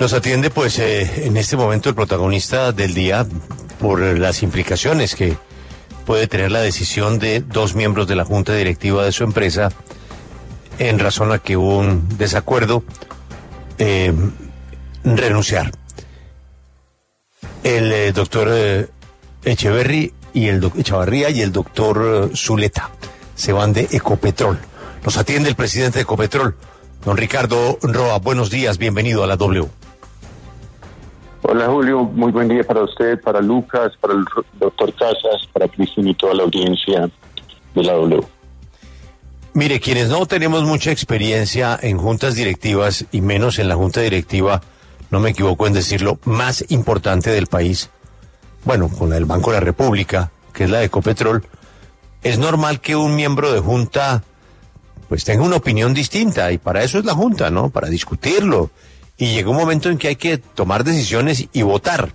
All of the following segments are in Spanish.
Nos atiende pues en este momento el protagonista del día por las implicaciones que puede tener la decisión de dos miembros de la junta directiva de su empresa en razón a que hubo un desacuerdo, renunciar. El doctor Echevarría y el doctor Zuleta se van de Ecopetrol. Nos atiende el presidente de Ecopetrol, don Ricardo Roa. Buenos días, bienvenido a la W. Hola Julio, muy buen día para usted, para Lucas, para el doctor Casas, para Cristian y toda la audiencia de la W. Mire, quienes no tenemos mucha experiencia en juntas directivas y menos en la junta directiva, no me equivoco en decirlo, más importante del país, bueno, con la del Banco de la República, que es la de Ecopetrol, es normal que un miembro de junta pues tenga una opinión distinta y para eso es la junta, ¿no? Para discutirlo. Y llega un momento en que hay que tomar decisiones y votar.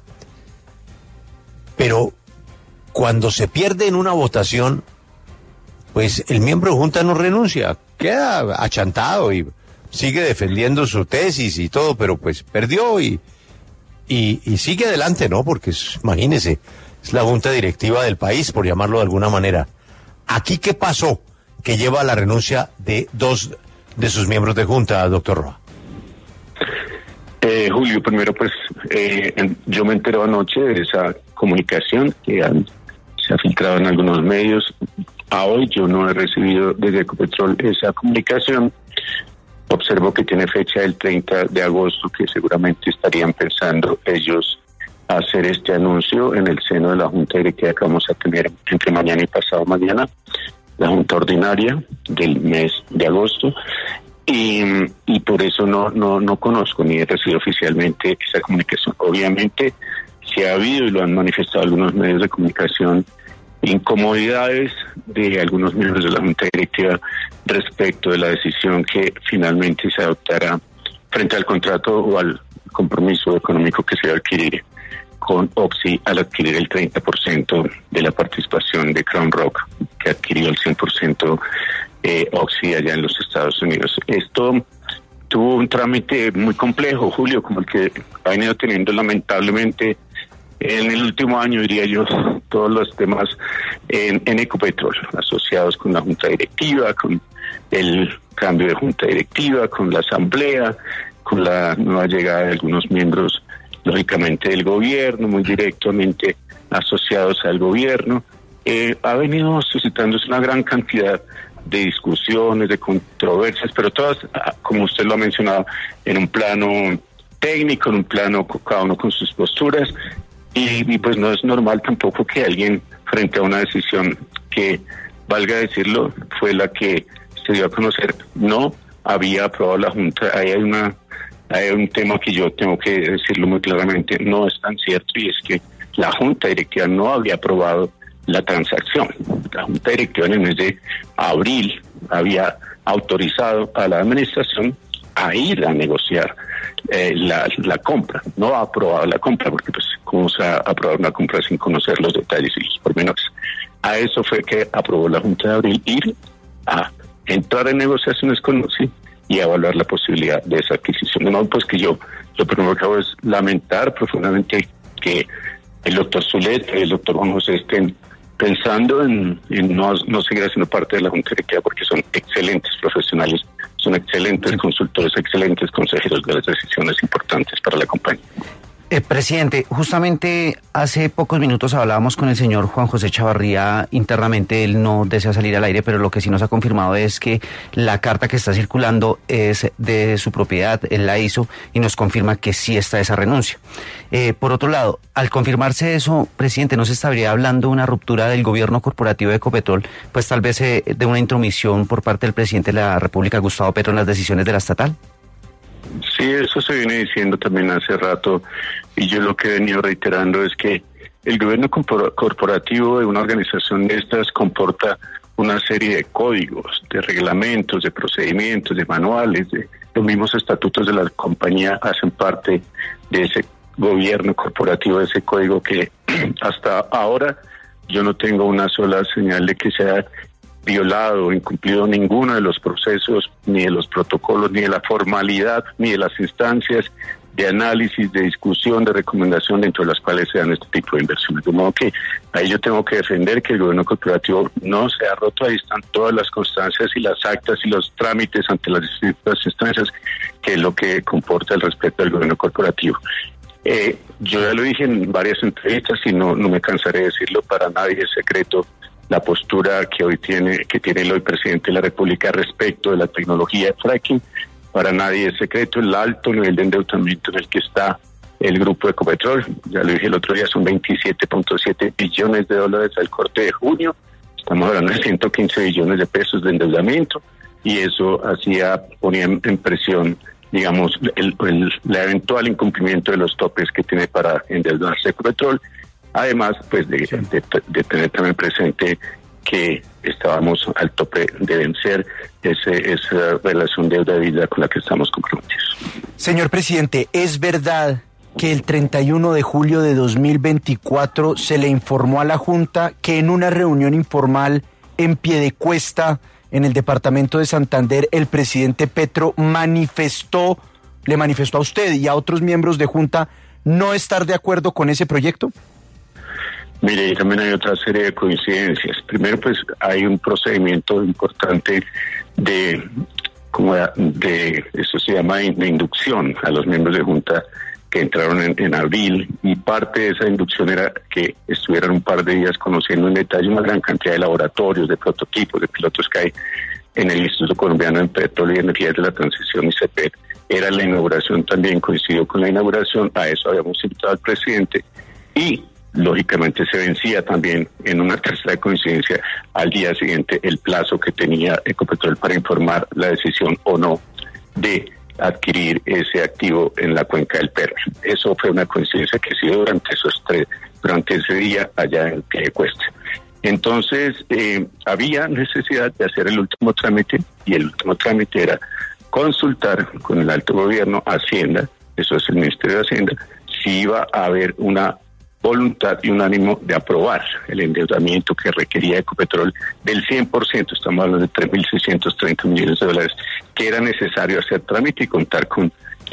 Pero cuando se pierde en una votación, pues el miembro de junta no renuncia, queda achantado y sigue defendiendo su tesis y todo, pero pues perdió y sigue adelante, ¿no? Porque imagínese, es la junta directiva del país, por llamarlo de alguna manera. ¿Aquí qué pasó que lleva a la renuncia de dos de sus miembros de junta, doctor Roa? Julio, primero pues yo me enteré anoche de esa comunicación que se ha filtrado en algunos medios. A hoy yo no he recibido desde Ecopetrol esa comunicación. Observo que tiene fecha el 30 de agosto, que seguramente estarían pensando ellos hacer este anuncio en el seno de la Junta Directiva que vamos a tener entre mañana y pasado mañana, la Junta Ordinaria del mes de agosto. Y por eso no conozco ni he recibido oficialmente esa comunicación. Obviamente, si ha habido, y lo han manifestado algunos medios de comunicación, incomodidades de algunos miembros de la Junta Directiva respecto de la decisión que finalmente se adoptará frente al contrato o al compromiso económico que se va a adquirir con Oxy al adquirir el 30% de la participación de Crown Rock, que adquirió el 100% Oxy allá en los Estados Unidos. Esto tuvo un trámite muy complejo, Julio, como el que ha venido teniendo lamentablemente en el último año, diría yo, todos los temas en Ecopetrol, asociados con la junta directiva, con el cambio de junta directiva, con la asamblea, con la nueva llegada de algunos miembros, lógicamente, del gobierno, muy directamente asociados al gobierno. Ha venido suscitándose una gran cantidad de discusiones, de controversias, pero todas, como usted lo ha mencionado, en un plano técnico, en un plano cada uno con sus posturas, y pues no es normal tampoco que alguien, frente a una decisión que, valga decirlo, fue la que se dio a conocer, no había aprobado la Junta. Hay un tema que yo tengo que decirlo muy claramente, no es tan cierto, y es que la Junta Directiva no había aprobado la transacción. La Junta Directiva en el mes de abril había autorizado a la administración a ir a negociar la compra. No ha aprobado la compra, porque pues cómo se ha aprobado una compra sin conocer los detalles y los pormenores. A eso fue que aprobó la Junta de abril, ir a entrar en negociaciones con Oxy y a evaluar la posibilidad de esa adquisición. De modo pues que yo lo primero que hago es lamentar profundamente que el doctor Zuleta y el doctor Juan José estén pensando en no seguir haciendo parte de la Junta Directiva, porque son excelentes profesionales, son excelentes consultores, excelentes consejeros de las decisiones importantes para la compañía. Presidente, justamente hace pocos minutos hablábamos con el señor Juan José Echevarría internamente. Él no desea salir al aire, pero lo que sí nos ha confirmado es que la carta que está circulando es de su propiedad, él la hizo y nos confirma que sí está esa renuncia. Por otro lado, al confirmarse eso, presidente, ¿no se estaría hablando de una ruptura del gobierno corporativo de Ecopetrol, pues tal vez de una intromisión por parte del presidente de la República, Gustavo Petro, en las decisiones de la estatal? Sí, eso se viene diciendo también hace rato, y yo lo que he venido reiterando es que el gobierno corporativo de una organización de estas comporta una serie de códigos, de reglamentos, de procedimientos, de manuales, de los mismos estatutos de la compañía hacen parte de ese gobierno corporativo, de ese código que hasta ahora yo no tengo una sola señal de que sea violado o incumplido ninguno de los procesos, ni de los protocolos, ni de la formalidad, ni de las instancias, de análisis, de discusión, de recomendación, dentro de las cuales se dan este tipo de inversiones. De modo que ahí yo tengo que defender que el gobierno corporativo no se ha roto. Ahí están todas las constancias y las actas y los trámites ante las distintas instancias, que es lo que comporta el respeto del gobierno corporativo. Yo ya lo dije en varias entrevistas y no me cansaré de decirlo, para nadie es secreto la postura que tiene el hoy presidente de la República respecto de la tecnología de fracking. Para nadie es secreto el alto nivel de endeudamiento en el que está el grupo Ecopetrol. Ya lo dije el otro día, son 27.7 billones de dólares al corte de junio. Estamos hablando de 115 billones de pesos de endeudamiento, y eso ponía en presión, digamos, el eventual incumplimiento de los topes que tiene para endeudarse Ecopetrol. Además, pues de tener también presente que estábamos al tope de vencer esa relación deuda-vida con la que estamos comprometidos. Señor presidente, ¿es verdad que el 31 de julio de 2024 se le informó a la Junta que en una reunión informal en Piedecuesta, en el departamento de Santander, el presidente Petro le manifestó a usted y a otros miembros de Junta no estar de acuerdo con ese proyecto? Mire, también hay otra serie de coincidencias. Primero, pues hay un procedimiento importante eso se llama de inducción a los miembros de Junta que entraron en abril, y parte de esa inducción era que estuvieran un par de días conociendo en detalle una gran cantidad de laboratorios, de prototipos, de pilotos que hay en el Instituto Colombiano de Petróleo y Energías de la Transición, ICEPET. Era la inauguración también, coincidió con la inauguración, a eso habíamos invitado al presidente, y lógicamente se vencía también en una tercera coincidencia al día siguiente el plazo que tenía Ecopetrol para informar la decisión o no de adquirir ese activo en la cuenca del Perla. Eso fue una coincidencia que se dio durante ese día allá en Piedecuesta. Entonces había necesidad de hacer el último trámite, y el último trámite era consultar con el alto gobierno, Hacienda, eso es el Ministerio de Hacienda, si iba a haber una voluntad y un ánimo de aprobar el endeudamiento que requería Ecopetrol del 100%, estamos hablando de 3.630 millones de dólares, que era necesario hacer trámite y contar con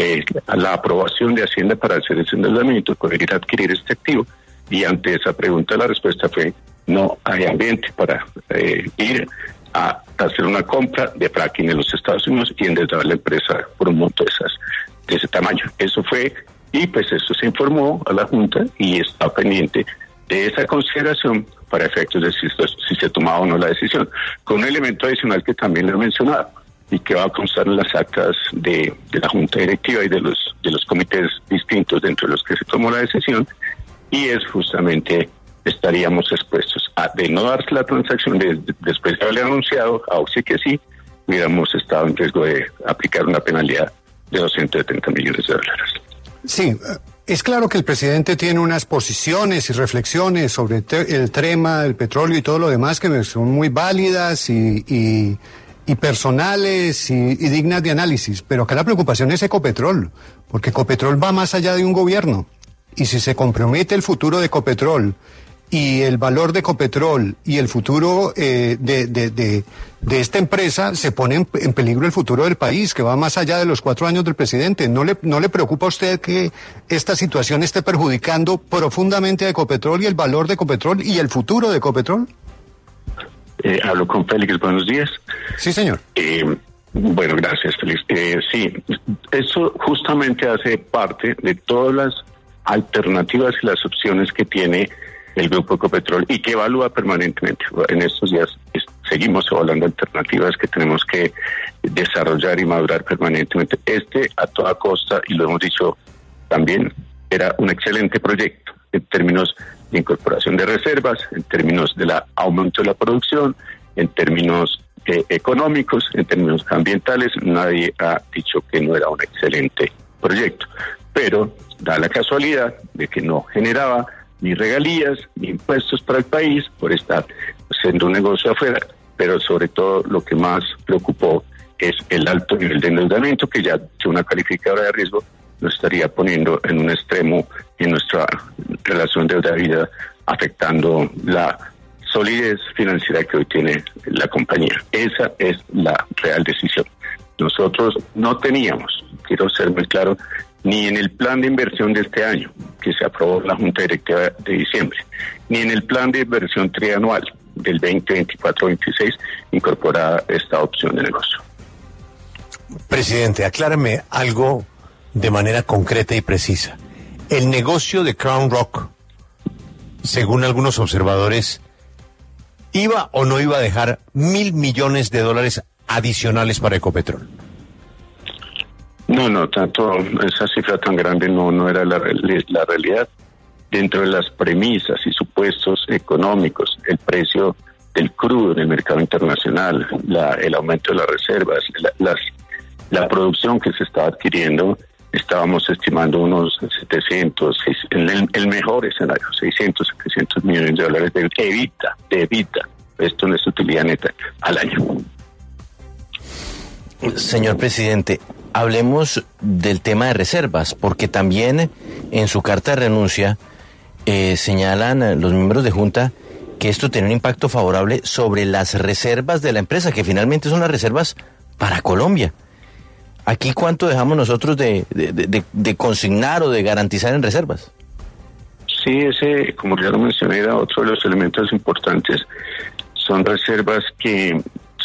la aprobación de Hacienda para hacer ese endeudamiento, poder ir a adquirir este activo. Y ante esa pregunta la respuesta fue: no hay ambiente para ir a hacer una compra de fracking en los Estados Unidos y endeudar la empresa por un monto de ese tamaño. Eso fue. Y pues eso se informó a la Junta y está pendiente de esa consideración para efectos de si se tomaba o no la decisión. Con un elemento adicional que también le he mencionado y que va a constar en las actas de la Junta Directiva y de los comités distintos dentro de los que se tomó la decisión, y es justamente estaríamos expuestos a de no darse la transacción después de haberle anunciado, aún sí que sí, hubiéramos estado en riesgo de aplicar una penalidad de 270 millones de dólares. Sí, es claro que el presidente tiene unas posiciones y reflexiones sobre el tema del petróleo y todo lo demás que son muy válidas y personales y dignas de análisis, pero acá la preocupación es Ecopetrol, porque Ecopetrol va más allá de un gobierno, y si se compromete el futuro de Ecopetrol y el valor de Ecopetrol y el futuro de esta empresa, se pone en peligro el futuro del país, que va más allá de los 4 años del presidente. ¿No le preocupa a usted que esta situación esté perjudicando profundamente a Ecopetrol y el valor de Ecopetrol y el futuro de Ecopetrol? Hablo con Félix, buenos días. Sí, señor. Bueno, gracias, Félix. Sí, eso justamente hace parte de todas las alternativas y las opciones que tiene el Grupo Ecopetrol y que evalúa permanentemente. En estos días seguimos evaluando alternativas que tenemos que desarrollar y madurar permanentemente. A toda costa, y lo hemos dicho también, era un excelente proyecto en términos de incorporación de reservas, en términos del aumento de la producción, en términos económicos, en términos ambientales. Nadie ha dicho que no era un excelente proyecto, pero da la casualidad de que no generaba ni regalías, ni impuestos para el país por estar haciendo un negocio afuera, pero sobre todo lo que más preocupó es el alto nivel de endeudamiento, que ya de una calificadora de riesgo nos estaría poniendo en un extremo en nuestra relación deuda-vida, afectando la solidez financiera que hoy tiene la compañía. Esa es la real decisión. Nosotros no teníamos, quiero ser muy claro, ni en el plan de inversión de este año, que se aprobó en la Junta Directiva de diciembre, ni en el plan de inversión trianual del 2024-26 incorporada esta opción de negocio. Presidente, aclárame algo de manera concreta y precisa. El negocio de Crown Rock, según algunos observadores, ¿iba o no iba a dejar $1.000 millones adicionales para Ecopetrol? No, tanto esa cifra tan grande no era la realidad. Dentro de las premisas y supuestos económicos, el precio del crudo en el mercado internacional, el aumento de las reservas, la producción que se estaba adquiriendo, estábamos estimando unos 700, en el mejor escenario, 600, 700 millones de dólares de EBITDA. Esto no es utilidad neta al año. Señor presidente, hablemos del tema de reservas, porque también en su carta de renuncia señalan los miembros de Junta que esto tiene un impacto favorable sobre las reservas de la empresa, que finalmente son las reservas para Colombia. ¿Aquí cuánto dejamos nosotros de consignar o de garantizar en reservas? Sí, ese, como ya lo mencioné, era otro de los elementos importantes. Son reservas que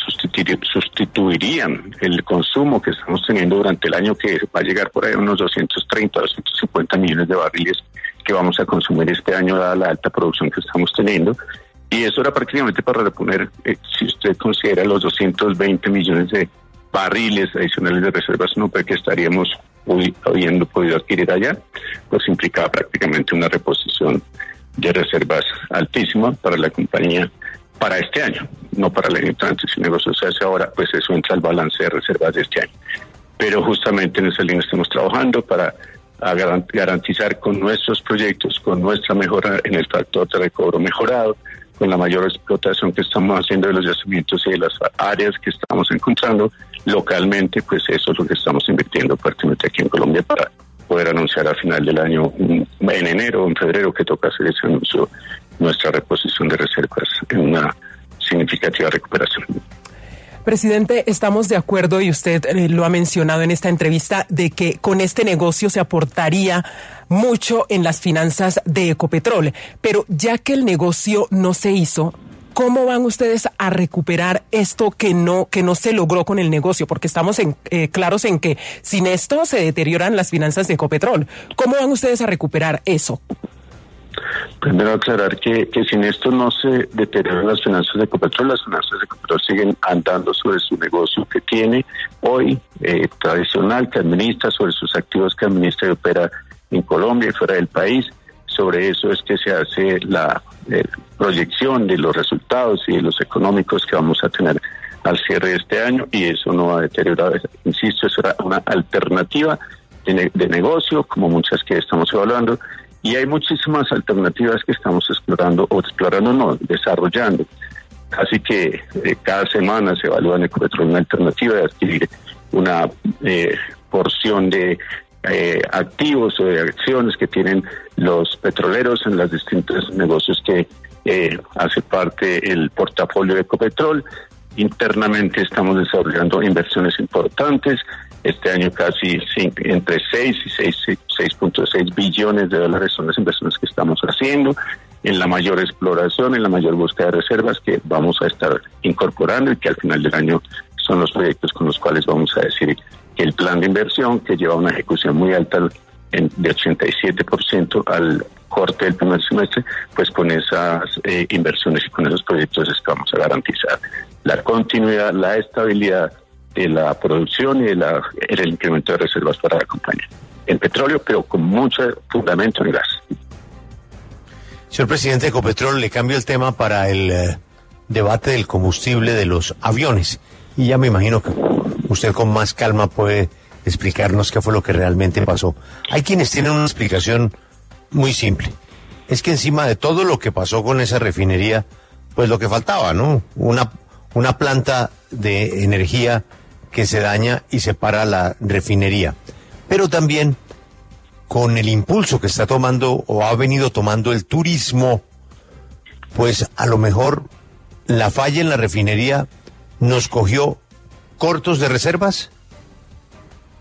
sustituirían el consumo que estamos teniendo durante el año, que va a llegar por ahí a unos 230, 250 millones de barriles que vamos a consumir este año, dada la alta producción que estamos teniendo. Y eso era prácticamente para reponer, si usted considera los 220 millones de barriles adicionales de reservas que estaríamos habiendo podido adquirir allá, pues implicaba prácticamente una reposición de reservas altísima para la compañía para este año, no para el año entrante. Si el negocio se hace ahora, pues eso entra al balance de reservas de este año. Pero justamente en esa línea estamos trabajando para garantizar con nuestros proyectos, con nuestra mejora en el factor de recobro mejorado, con la mayor explotación que estamos haciendo de los yacimientos y de las áreas que estamos encontrando localmente, pues eso es lo que estamos invirtiendo fuertemente aquí en Colombia para poder anunciar a final del año, en enero o en febrero, que toca hacer ese anuncio, nuestra reposición de reservas en una significativa recuperación. Presidente, estamos de acuerdo, y usted lo ha mencionado en esta entrevista, de que con este negocio se aportaría mucho en las finanzas de Ecopetrol. Pero ya que el negocio no se hizo, ¿cómo van ustedes a recuperar esto que no se logró con el negocio? Porque estamos claros en que sin esto se deterioran las finanzas de Ecopetrol. ¿Cómo van ustedes a recuperar eso? Primero aclarar que sin esto no se deterioran las finanzas de Ecopetrol. Las finanzas de Ecopetrol siguen andando sobre su negocio que tiene hoy, tradicional, que administra, sobre sus activos que administra y opera en Colombia y fuera del país. Sobre eso es que se hace la proyección de los resultados y de los económicos que vamos a tener al cierre de este año, y eso no va a deteriorar. Insisto, eso era una alternativa de negocio, como muchas que estamos evaluando. Y hay muchísimas alternativas que estamos desarrollando. Así que cada semana se evalúa en Ecopetrol una alternativa de adquirir una porción de activos o de acciones que tienen los petroleros en los distintos negocios que hace parte el portafolio de Ecopetrol. Internamente estamos desarrollando inversiones importantes. Este año casi entre 6 y 6.6 billones de dólares son las inversiones que estamos haciendo en la mayor exploración, en la mayor búsqueda de reservas que vamos a estar incorporando, y que al final del año son los proyectos con los cuales vamos a decir que el plan de inversión, que lleva una ejecución muy alta de 87% al corte del primer semestre, pues con esas inversiones y con esos proyectos es que vamos a garantizar la continuidad, la estabilidad de la producción y el incremento de reservas para la compañía. El petróleo, pero con mucho fundamento en gas. Señor presidente de Ecopetrol, le cambio el tema para el debate del combustible de los aviones. Y ya me imagino que usted con más calma puede explicarnos qué fue lo que realmente pasó. Hay quienes tienen una explicación muy simple. Es que encima de todo lo que pasó con esa refinería, pues lo que faltaba, ¿no? Una planta de energía que se daña y se para la refinería. Pero también con el impulso que está tomando o ha venido tomando el turismo, pues a lo mejor la falla en la refinería nos cogió cortos de reservas.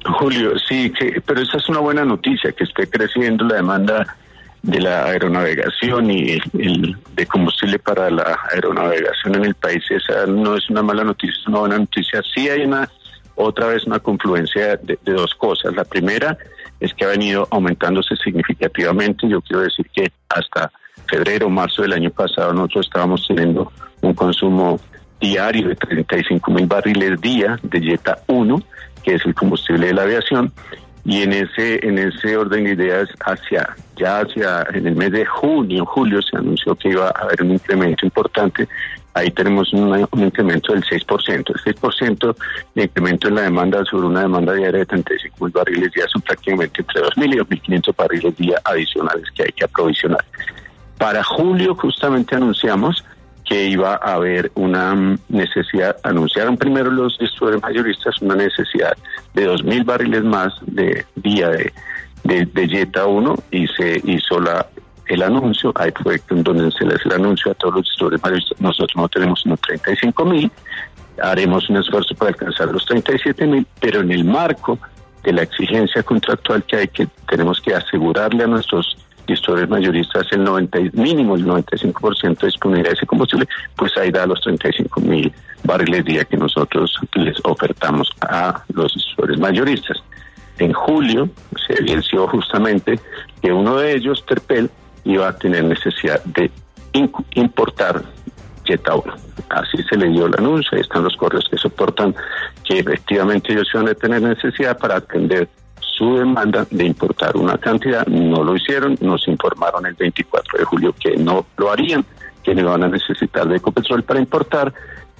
Julio, sí, pero esa es una buena noticia, que esté creciendo la demanda de la aeronavegación y el de combustible para la aeronavegación en el país. Esa no es una mala noticia, es una buena noticia. Sí hay otra vez una confluencia de dos cosas. La primera es que ha venido aumentándose significativamente. Yo quiero decir que hasta febrero, marzo del año pasado nosotros estábamos teniendo un consumo diario de 35,000 barriles día de Jetta 1, que es el combustible de la aviación, y en ese orden de ideas hacia en el mes de julio se anunció que iba a haber un incremento importante. Ahí tenemos un incremento del 6%. El 6% de incremento en la demanda sobre una demanda diaria de 35,000 barriles día son prácticamente entre 2.000 y 2.500 barriles día adicionales que hay que aprovisionar. Para julio justamente anunciamos que iba a haber una necesidad, anunciaron primero los distribuidores mayoristas una necesidad de 2.000 barriles más de día de Jetta 1, y se hizo el anuncio. Ahí fue donde se les el anuncio a todos los distribuidores mayoristas. Nosotros no tenemos unos 35.000, haremos un esfuerzo para alcanzar los 37.000, pero en el marco de la exigencia contractual que tenemos que asegurarle a nuestros distribuidores mayoristas mínimo el 95% de disponibilidad de ese combustible, pues ahí da los 35.000 barriles día que nosotros les ofertamos a los distribuidores mayoristas. En julio se evidenció justamente que uno de ellos, Terpel, iba a tener necesidad de importar Jetta 1. Así se le dio el anuncio, ahí están los correos que soportan que efectivamente ellos iban a tener necesidad para atender su demanda de importar una cantidad. No lo hicieron, nos informaron el 24 de julio que no lo harían, que no iban a necesitar de Ecopetrol para importar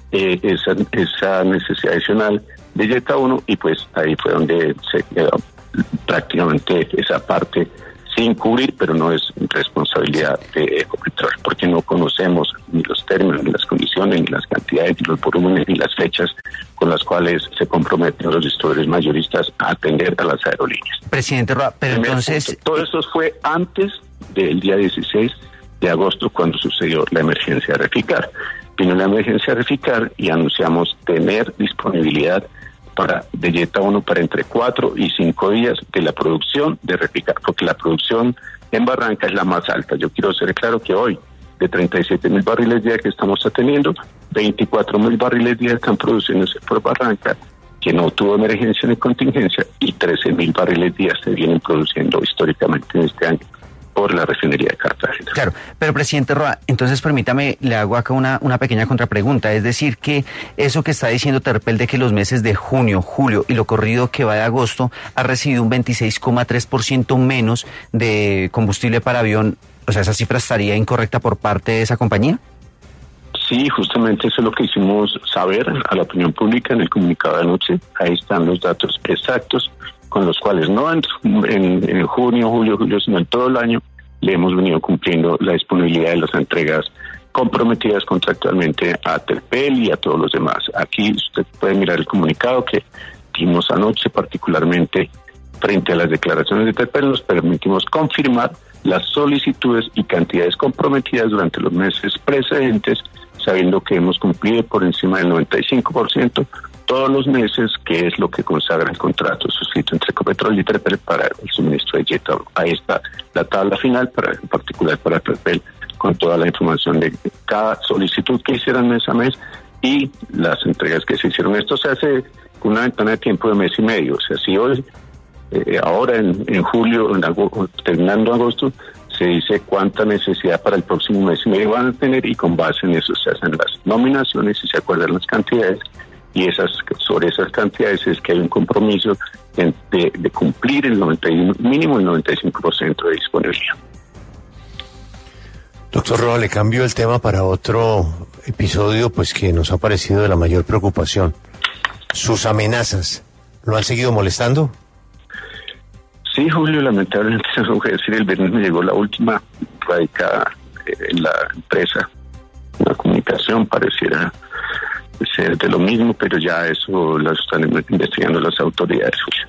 esa necesidad adicional de Jetta 1, y pues ahí fue donde se quedó prácticamente esa parte sin cubrir, pero no es responsabilidad de Ecopetrol, porque no conocemos ni los términos, ni las condiciones, ni las cantidades, ni los volúmenes, ni las fechas con las cuales se comprometen los distribuidores mayoristas a atender a las aerolíneas. Presidente Roa, pero entonces... Todo eso fue antes del día 16 de agosto, cuando sucedió la emergencia de Reficar. Vino la emergencia de Reficar y anunciamos tener disponibilidad de Jetta 1 para entre 4 y 5 días de la producción de Reficar, porque la producción en Barranca es la más alta. Yo quiero ser claro que hoy, de 37.000 barriles día que estamos teniendo, 24.000 barriles día están produciéndose por Barranca, que no tuvo emergencia ni contingencia, y 13.000 barriles día se vienen produciendo históricamente en este año por la refinería de Cartagena. Claro, pero presidente Roa, entonces permítame, le hago acá una pequeña contrapregunta, es decir, que eso que está diciendo Terpel de que los meses de junio, julio y lo corrido que va de agosto ha recibido un 26,3% menos de combustible para avión, o sea, ¿esa cifra estaría incorrecta por parte de esa compañía? Sí, justamente eso es lo que hicimos saber a la opinión pública en el comunicado de anoche. Ahí están los datos exactos con los cuales no en junio, julio, sino en todo el año le hemos venido cumpliendo la disponibilidad de las entregas comprometidas contractualmente a Terpel y a todos los demás. Aquí usted puede mirar el comunicado que dimos anoche, particularmente frente a las declaraciones de Terpel, nos permitimos confirmar las solicitudes y cantidades comprometidas durante los meses precedentes, sabiendo que hemos cumplido por encima del 95% todos los meses, que es lo que consagra el contrato suscrito entre Ecopetrol y Terpel para el suministro de Jetta 1. Ahí está la tabla final, en particular para Terpel, con toda la información de cada solicitud que hicieron mes a mes y las entregas que se hicieron. Esto se hace con una ventana de tiempo de mes y medio. O sea, si hoy, ahora en julio, terminando agosto, se dice cuánta necesidad para el próximo mes y medio van a tener, y con base en eso se hacen las nominaciones y se acuerdan las cantidades, y sobre esas cantidades es que hay un compromiso de cumplir mínimo el 95% de disponibilidad. Doctor Roa, le cambio el tema para otro episodio pues que nos ha parecido de la mayor preocupación. Sus amenazas, ¿lo han seguido molestando? Sí, Julio, lamentablemente se lo voy a decir, el viernes me llegó la última radicada en la empresa. La comunicación pareciera ser de lo mismo, pero ya eso lo están investigando las autoridades, Julio.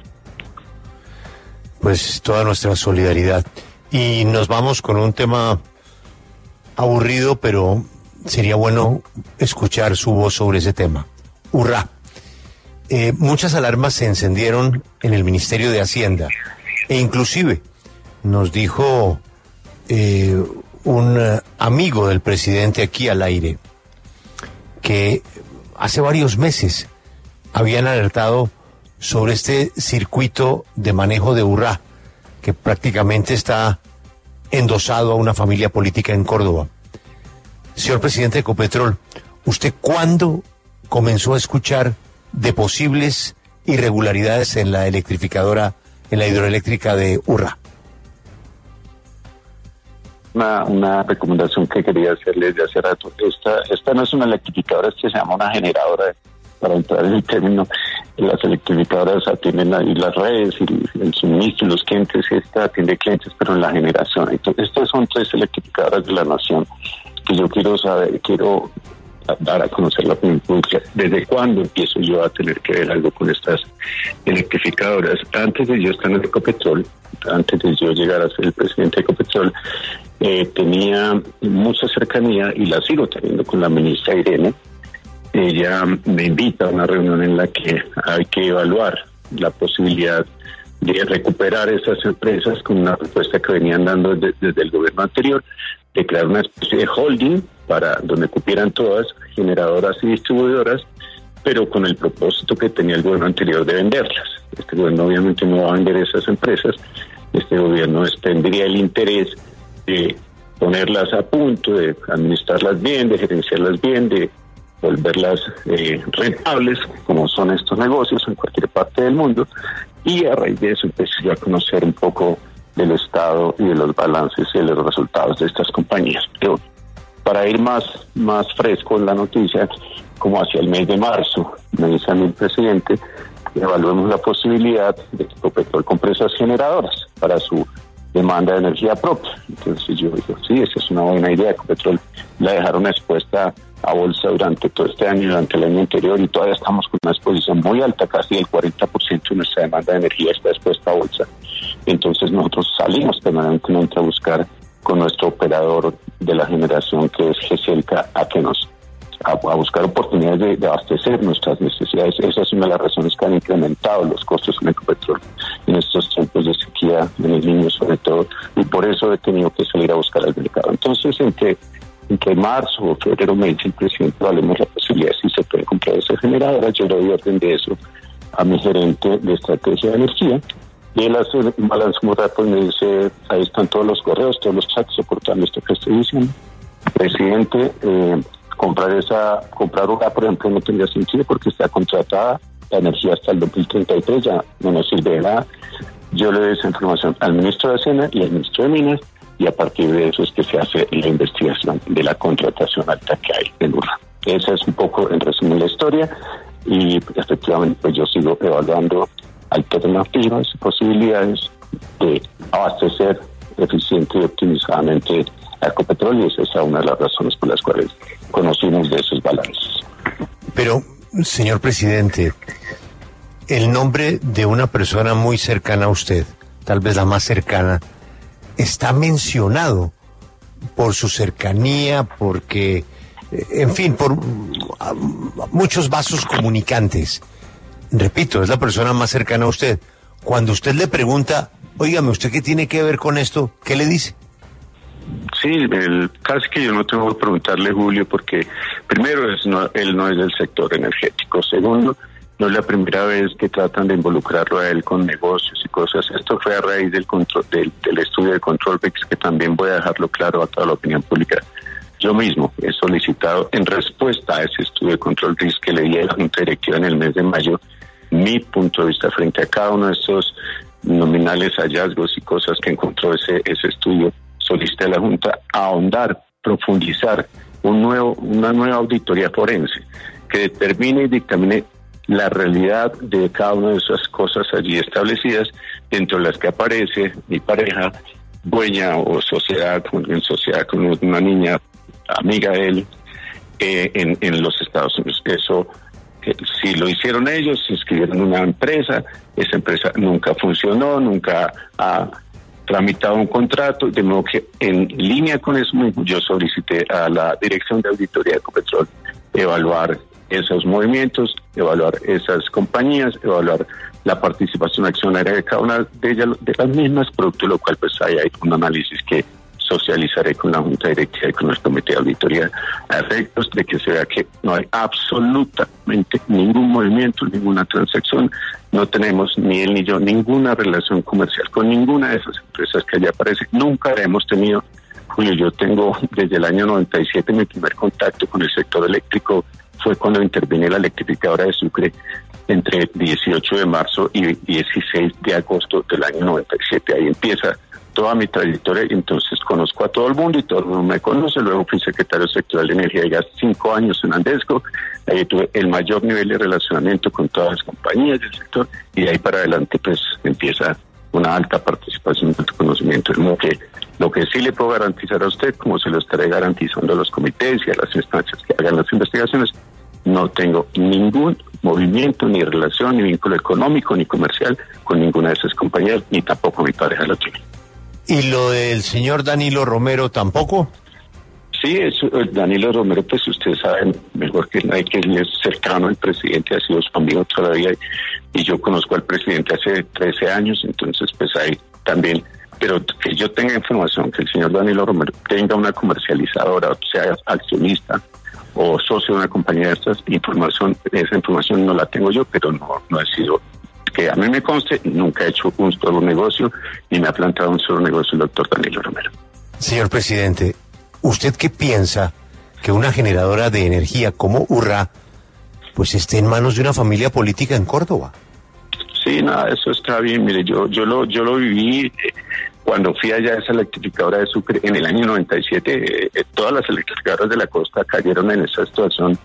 Pues toda nuestra solidaridad. Y nos vamos con un tema aburrido, pero sería bueno escuchar su voz sobre ese tema. ¡Hurra! muchas alarmas se encendieron en el Ministerio de Hacienda e inclusive nos dijo un amigo del presidente aquí al aire que hace varios meses habían alertado sobre este circuito de manejo de Urrá que prácticamente está endosado a una familia política en Córdoba. Señor presidente de Ecopetrol, ¿usted cuándo comenzó a escuchar de posibles irregularidades en la electrificadora, en la hidroeléctrica de Urrá? Una recomendación que quería hacerles de hace rato. Esta no es una electrificadora, se llama una generadora, para entrar en el término. Las electrificadoras atienden ahí las redes y el suministro, los clientes. Esta atiende clientes, pero en la generación. Entonces, estas son 3 electrificadoras de la nación que yo quiero dar a conocer la opinión pública. ¿Desde cuándo empiezo yo a tener que ver algo con estas electrificadoras? Antes de yo estar en Ecopetrol, antes de yo llegar a ser el presidente de Ecopetrol, tenía mucha cercanía y la sigo teniendo con la ministra Irene. Ella me invita a una reunión en la que hay que evaluar la posibilidad de recuperar esas empresas con una propuesta que venían dando desde el gobierno anterior, de crear una especie de holding para donde cupieran todas, generadoras y distribuidoras, pero con el propósito que tenía el gobierno anterior de venderlas. Este gobierno obviamente no va a vender esas empresas, este gobierno tendría el interés de ponerlas a punto, de administrarlas bien, de gerenciarlas bien, de volverlas rentables, como son estos negocios en cualquier parte del mundo, y a raíz de eso empecé yo a conocer un poco del estado y de los balances y de los resultados de estas compañías. Pero para ir más fresco en la noticia, como hacia el mes de marzo, me dice a mí el presidente, evaluemos la posibilidad de que Ecopetrol compre esas generadoras para su demanda de energía propia. Entonces yo digo, sí, esa es una buena idea. Ecopetrol la dejaron expuesta a bolsa durante todo este año, durante el año anterior, y todavía estamos con una exposición muy alta, casi el 40% de nuestra demanda de energía está expuesta a bolsa. Entonces nosotros salimos permanentemente a buscar con nuestro operador de la generación, que es GESELCA, a buscar oportunidades de abastecer nuestras necesidades. Esa es una de las razones que han incrementado los costos en Ecopetrol en estos tiempos de sequía en el niño sobre todo, y por eso he tenido que salir a buscar al mercado. Entonces, entre marzo o febrero me dice el presidente, valemos la posibilidad si se puede comprar esa generadora. Yo le doy orden de eso a mi gerente de estrategia de energía, y él hace un balance muy rápido y me dice, ahí están todos los correos, todos los chats soportando esto que estoy diciendo. Presidente, comprar una, por ejemplo, no tendría sentido porque está contratada la energía hasta el 2033, ya no nos sirve de nada. Yo le doy esa información al ministro de Hacienda y al ministro de Minas, y a partir de eso es que se hace la investigación de la contratación alta que hay en Urrá. Esa es un poco, en resumen, la historia, y efectivamente pues yo sigo evaluando alternativas y posibilidades de abastecer eficiente y optimizadamente a Ecopetrol, y esa es una de las razones por las cuales conocimos de esos balances. Pero, señor presidente, el nombre de una persona muy cercana a usted, tal vez la más cercana, está mencionado por su cercanía, porque, en fin, por muchos vasos comunicantes. Repito, es la persona más cercana a usted. Cuando usted le pregunta, óigame, ¿usted qué tiene que ver con esto? ¿Qué le dice? Sí, casi que yo no tengo que preguntarle, Julio, porque primero él no es del sector energético. Segundo, no es la primera vez que tratan de involucrarlo a él con negocios y cosas. Esto fue a raíz del estudio de Control VIX, que también voy a dejarlo claro a toda la opinión pública. Yo mismo he solicitado, en respuesta a ese estudio de Control VIX que le di a la Junta Directiva en el mes de mayo, mi punto de vista frente a cada uno de estos nominales hallazgos y cosas que encontró ese estudio. Solicité a la Junta ahondar, profundizar una nueva auditoría forense que determine y dictamine la realidad de cada una de esas cosas allí establecidas, dentro de las que aparece mi pareja, dueña o en sociedad con una niña amiga de él en los Estados Unidos. Eso, si lo hicieron ellos, se inscribieron en una empresa, esa empresa nunca funcionó, nunca ha tramitado un contrato, de modo que en línea con eso mismo yo solicité a la Dirección de Auditoría de Ecopetrol evaluar esos movimientos, evaluar esas compañías, evaluar la participación accionaria de cada una de ellas, de las mismas, producto de lo cual pues hay un análisis que socializaré con la Junta Directiva y con el Comité de Auditoría a efectos de que se vea que no hay absolutamente ningún movimiento, ninguna transacción, no tenemos ni él ni yo ninguna relación comercial con ninguna de esas empresas que allá aparecen, nunca hemos tenido. Julio, yo tengo desde el año 97 mi primer contacto con el sector eléctrico fue cuando intervine la electrificadora de Sucre entre 18 de marzo y 16 de agosto del año 97. Ahí empieza toda mi trayectoria, y entonces conozco a todo el mundo y todo el mundo me conoce. Luego fui secretario sectorial de Energía y Gas 5 años en Andesco. Ahí tuve el mayor nivel de relacionamiento con todas las compañías del sector, y de ahí para adelante pues empieza una alta participación y alto conocimiento. Lo que sí le puedo garantizar a usted, como se lo estaré garantizando a los comités y a las instancias que hagan las investigaciones, no tengo ningún movimiento, ni relación, ni vínculo económico, ni comercial con ninguna de esas compañías, ni tampoco mi pareja lo tiene. ¿Y lo del señor Danilo Romero tampoco? Sí, Danilo Romero, pues ustedes saben mejor que nadie que él es cercano al presidente, ha sido su amigo todavía, y yo conozco al presidente hace 13 años, entonces pues ahí también, pero que yo tenga información, que el señor Danilo Romero tenga una comercializadora, o sea, accionista o socio de una compañía de estas, esa información no la tengo yo, pero no he sido, que a mí me conste, nunca he hecho un solo negocio, ni me ha plantado un solo negocio el doctor Danilo Romero. Señor presidente, ¿usted qué piensa que una generadora de energía como Urra pues esté en manos de una familia política en Córdoba? Sí, nada, eso está bien. Mire, yo lo viví cuando fui allá a esa electrificadora de Sucre en el año 97. Todas las electrificadoras de la costa cayeron en esa situación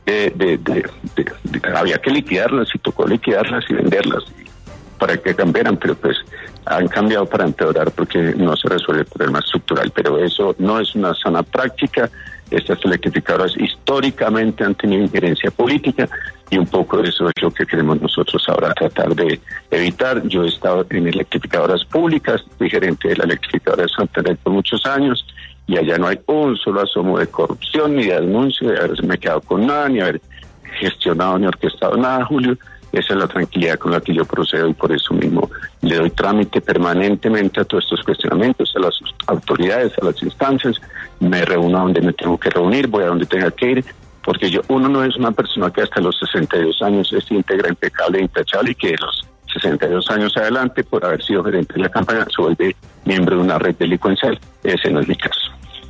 había que liquidarlas, y tocó liquidarlas y venderlas para que cambiaran, pero pues han cambiado para empeorar porque no se resuelve el problema estructural, pero eso no es una sana práctica. Estas electrificadoras históricamente han tenido injerencia política, y un poco de eso es lo que queremos nosotros ahora tratar de evitar. Yo he estado en electrificadoras públicas, fui gerente de la electrificadora de Santander por muchos años, y allá no hay un solo asomo de corrupción ni de anuncio, de haberme quedado con nada, ni haber gestionado ni orquestado nada, Julio. Esa es la tranquilidad con la que yo procedo, y por eso mismo le doy trámite permanentemente a todos estos cuestionamientos, a las autoridades, a las instancias. Me reúno a donde me tengo que reunir, voy a donde tenga que ir, porque uno no es una persona que hasta los 62 años es íntegra, impecable e intachable, y que de los 62 años adelante, por haber sido gerente de la campaña, se vuelve miembro de una red delincuencial. Ese no es mi caso.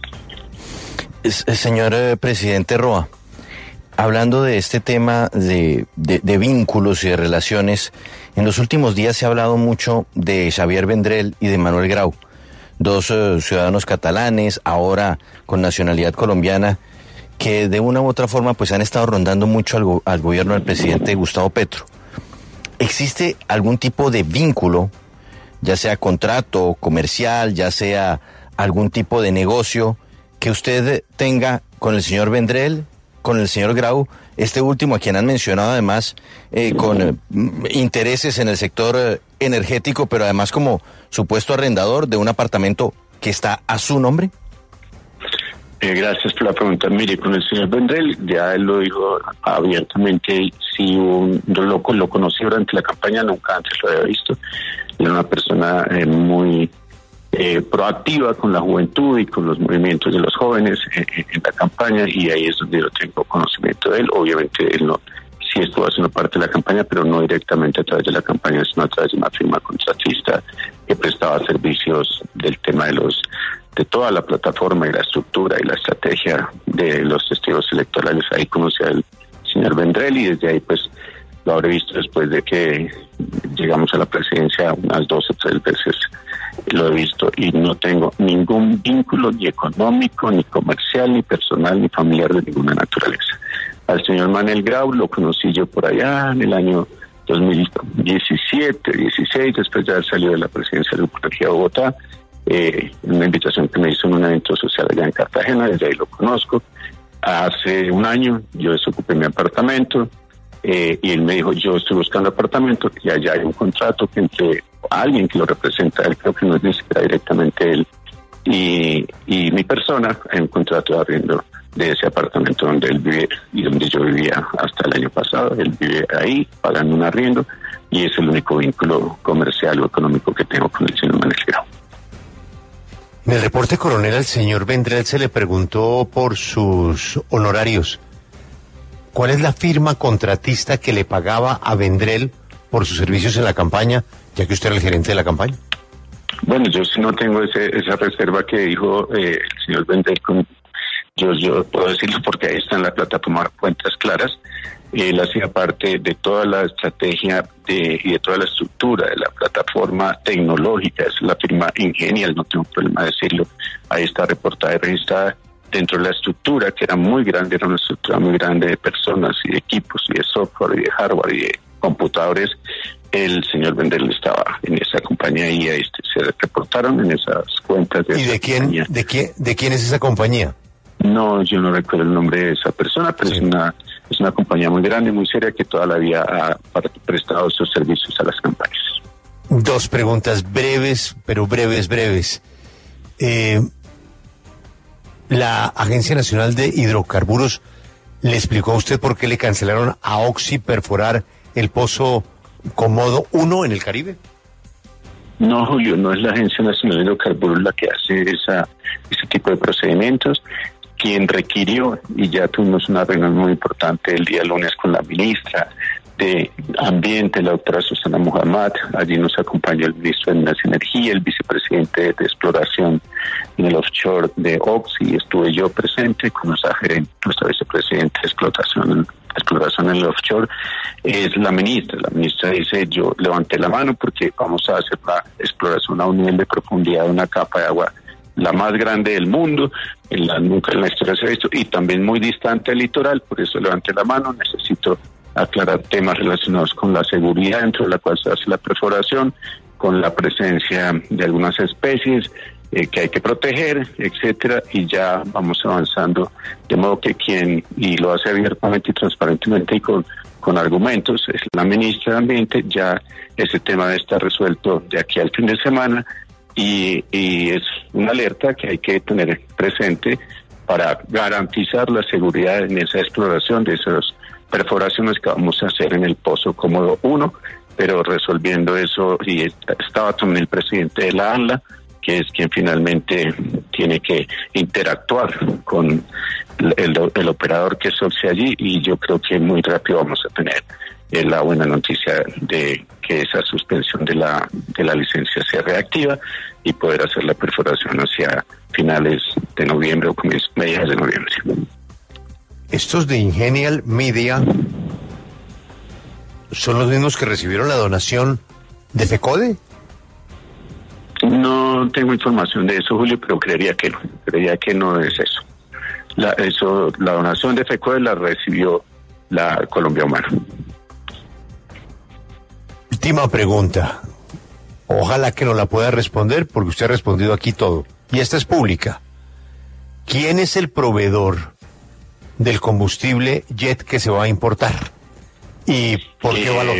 Señor presidente Roa, hablando de este tema de vínculos y de relaciones, en los últimos días se ha hablado mucho de Xavier Vendrell y de Manuel Grau, dos ciudadanos catalanes, ahora con nacionalidad colombiana, que de una u otra forma pues han estado rondando mucho al gobierno del presidente Gustavo Petro. ¿Existe algún tipo de vínculo, ya sea contrato comercial, ya sea algún tipo de negocio que usted tenga con el señor Vendrell, con el señor Grau, este último a quien han mencionado además con intereses en el sector energético, pero además como supuesto arrendador de un apartamento que está a su nombre? Gracias por la pregunta. Mire, con el señor Vendrell, ya él lo dijo abiertamente, sí, yo lo conocí durante la campaña, nunca antes lo había visto. Era una persona muy proactiva con la juventud y con los movimientos de los jóvenes en la campaña, y ahí es donde yo tengo conocimiento de él. Obviamente él no, sí estuvo haciendo parte de la campaña, pero no directamente a través de la campaña, sino a través de una firma contratista que prestaba servicios del tema de toda la plataforma y la estructura y la estrategia de los testigos electorales. Ahí conocí al señor Vendrell, y desde ahí pues lo habré visto después de que llegamos a la presidencia unas 2 o 3 veces. Lo he visto, y no tengo ningún vínculo ni económico, ni comercial, ni personal, ni familiar de ninguna naturaleza. Al señor Manuel Grau lo conocí yo por allá en el año 2017, 16, después de haber salido de la presidencia del Grupo Energía de Bogotá, una invitación que me hizo en un evento social allá en Cartagena, desde ahí lo conozco. Hace un año yo desocupé mi apartamento, y él me dijo, yo estoy buscando apartamento, y allá hay un contrato que entre alguien que lo representa, él creo que no es ni siquiera directamente él, y mi persona, hay un contrato de arriendo de ese apartamento donde él vive y donde donde yo vivía hasta el año pasado. Él vive ahí, pagando un arriendo, y es el único vínculo comercial o económico que tengo con el señor Manuel Girao. En el reporte coronel al señor Vendrell se le preguntó por sus honorarios. ¿Cuál es la firma contratista que le pagaba a Vendrell por sus servicios en la campaña, ya que usted era el gerente de la campaña? Bueno, yo sí no tengo esa reserva que dijo el señor Vendrell. Yo puedo decirlo porque ahí está en la plataforma Cuentas Claras. Él hacía parte de toda la estrategia y de toda la estructura de la plataforma tecnológica. Es la firma Ingenial, no tengo problema de decirlo. Ahí está reportada y registrada dentro de la estructura, que era muy grande, era una estructura muy grande de personas y de equipos y de software y de hardware y de computadores. El señor Vendrell estaba en esa compañía y ahí se reportaron en esas cuentas. ¿Y de quién es esa compañía? No, yo no recuerdo el nombre de esa persona, pero sí. Es una compañía muy grande, muy seria, que toda la vida ha prestado sus servicios a las campañas. Dos preguntas breves, pero breves. La Agencia Nacional de Hidrocarburos, ¿le explicó a usted por qué le cancelaron a Oxy perforar el pozo Comodo 1 en el Caribe? No, Julio, no es la Agencia Nacional de Hidrocarburos la que hace ese tipo de procedimientos. Quien requirió, y ya tuvimos una reunión muy importante el día lunes con la ministra de Ambiente, la doctora Susana Muhammad. Allí nos acompañó el ministro de Minas y Energía, el vicepresidente de Exploración en el offshore de Oxy. Estuve yo presente con nuestra vicepresidenta de exploración en el offshore. Es la ministra. La ministra dice, yo levanté la mano porque vamos a hacer la exploración a un nivel de profundidad de una capa de agua la más grande del mundo, nunca en la historia se ha visto, y también muy distante del litoral. Por eso levanté la mano. Necesito aclarar temas relacionados con la seguridad dentro de la cual se hace la perforación, con la presencia de algunas especies que hay que proteger, etcétera, y ya vamos avanzando, de modo que y lo hace abiertamente y transparentemente y con argumentos, es la ministra de Ambiente. Ya ese tema debe estar resuelto de aquí al fin de semana, y es una alerta que hay que tener presente para garantizar la seguridad en esa exploración de esas perforaciones que vamos a hacer en el Pozo Cómodo 1, pero resolviendo eso, y estaba también el presidente de la ANLA, que es quien finalmente tiene que interactuar con el operador que es Oxy allí, y yo creo que muy rápido vamos a tener la buena noticia de que esa suspensión de la licencia sea reactiva y poder hacer la perforación hacia finales de noviembre o mediados de noviembre. ¿Estos de Ingenial Media son los mismos que recibieron la donación de FECODE? No tengo información de eso, Julio, pero creería que no es eso. La donación de FECODE la recibió la Colombia Humana. Última pregunta. Ojalá que nos la pueda responder, porque usted ha respondido aquí todo. Y esta es pública. ¿Quién es el proveedor del combustible jet que se va a importar? ¿Y por qué valor?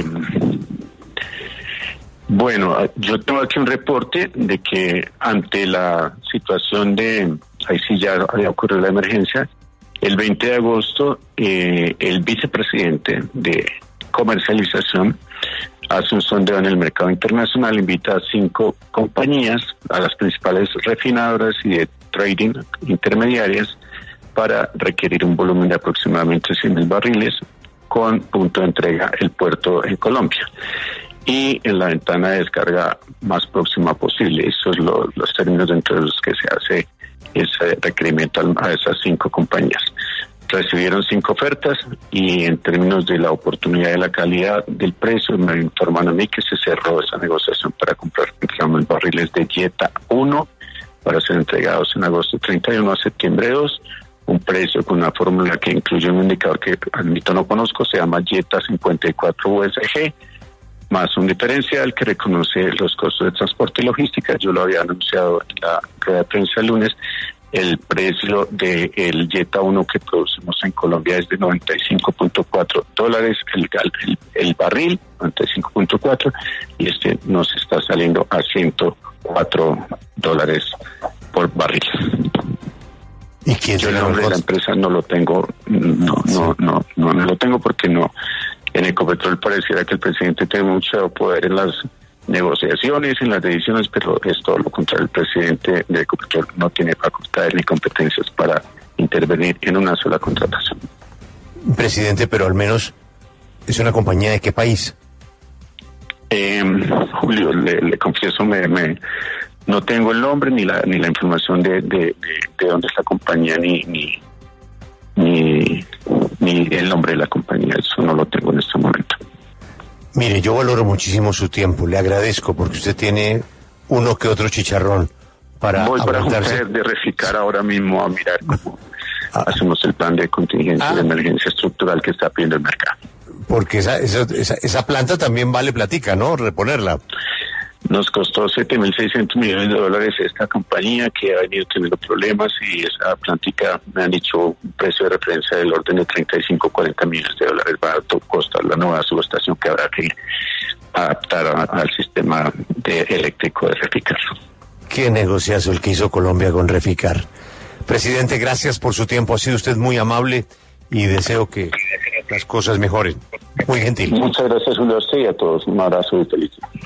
Bueno, yo tengo aquí un reporte de que ante la situación ahí sí ya había ocurrido la emergencia, el 20 de agosto el vicepresidente de comercialización hace un sondeo en el mercado internacional, invita a 5 compañías, a las principales refinadoras y de trading intermediarias, para requerir un volumen de aproximadamente 100,000 barriles con punto de entrega el puerto en Colombia y en la ventana de descarga más próxima posible. Esos son los términos dentro de los que se hace ese requerimiento a esas 5 compañías. Recibieron 5 ofertas y en términos de la oportunidad de la calidad del precio, me informan a mí que se cerró esa negociación para comprar 100,000 barriles de Jetta 1 para ser entregados en agosto 31 a septiembre 2, un precio con una fórmula que incluye un indicador que admito no conozco, se llama Jetta 54 USG, más un diferencial que reconoce los costos de transporte y logística. Yo lo había anunciado en la rueda de prensa el lunes. El precio del Jetta 1 que producimos en Colombia es de $95.4 el barril, 95.4, y este nos está saliendo a $104 por barril. ¿Y quién Yo el será nombre de la mejor? empresa no lo tengo, no lo tengo porque no. En Ecopetrol pareciera que el presidente tiene mucho poder en las negociaciones, en las decisiones, pero es todo lo contrario. El presidente de Ecopetrol no tiene facultades ni competencias para intervenir en una sola contratación. Presidente, pero al menos es una compañía de qué país. Julio, le confieso, no tengo el nombre ni la información de dónde es la compañía ni el nombre de la compañía. Eso no lo tengo en este momento. Mire, yo valoro muchísimo su tiempo, le agradezco porque usted tiene uno que otro chicharrón para Voy para aguantarse. de Reficar ahora mismo a mirar cómo hacemos el plan de contingencia de emergencia estructural que está pidiendo el mercado. Porque esa planta también vale platica, ¿no? Reponerla. Nos costó 7.600 millones de dólares esta compañía que ha venido teniendo problemas y esa plántica me han dicho un precio de referencia del orden de 35-40 millones de dólares va a costar la nueva subestación que habrá que adaptar al sistema eléctrico de Reficar. Qué negociazo el que hizo Colombia con Reficar. Presidente, gracias por su tiempo, ha sido usted muy amable y deseo que las cosas mejoren. Muy gentil. Muchas gracias, Julio, a usted y a todos. Un abrazo y feliz.